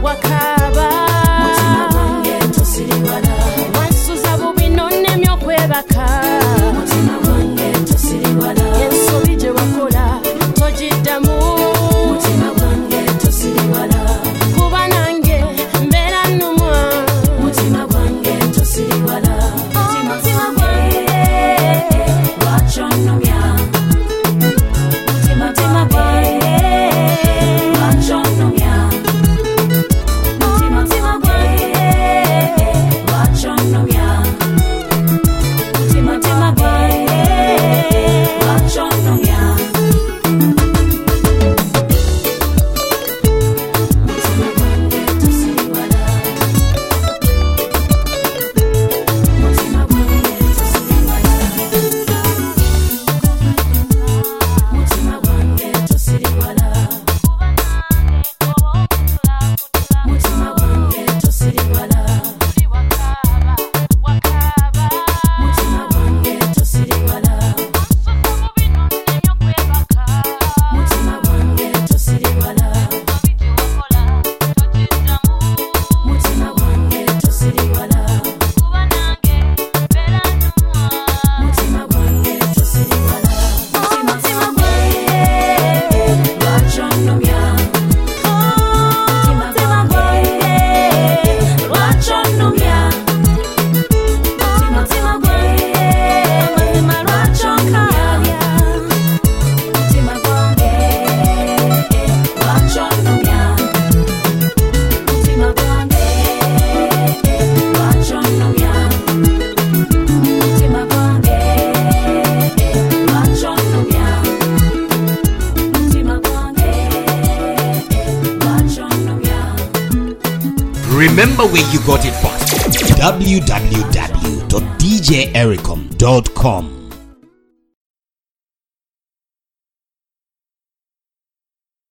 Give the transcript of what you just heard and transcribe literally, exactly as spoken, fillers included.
wakaba mutima gwange tosiriwala wansuza bubi nonne myokwebaka mutima gwange tosiriwala ensobi gye wakola togiddamu mutima gwange tosiriwala kuba nange mbeera nnumwa mutima gwange tosiriwala mutima gwange lwakyonnomya mutima gwange lwakyonnomya mutima gwange lwakyonnomya mutima gwange lwakyonnomya Remember where you got it from. w w w dot d j ericom dot com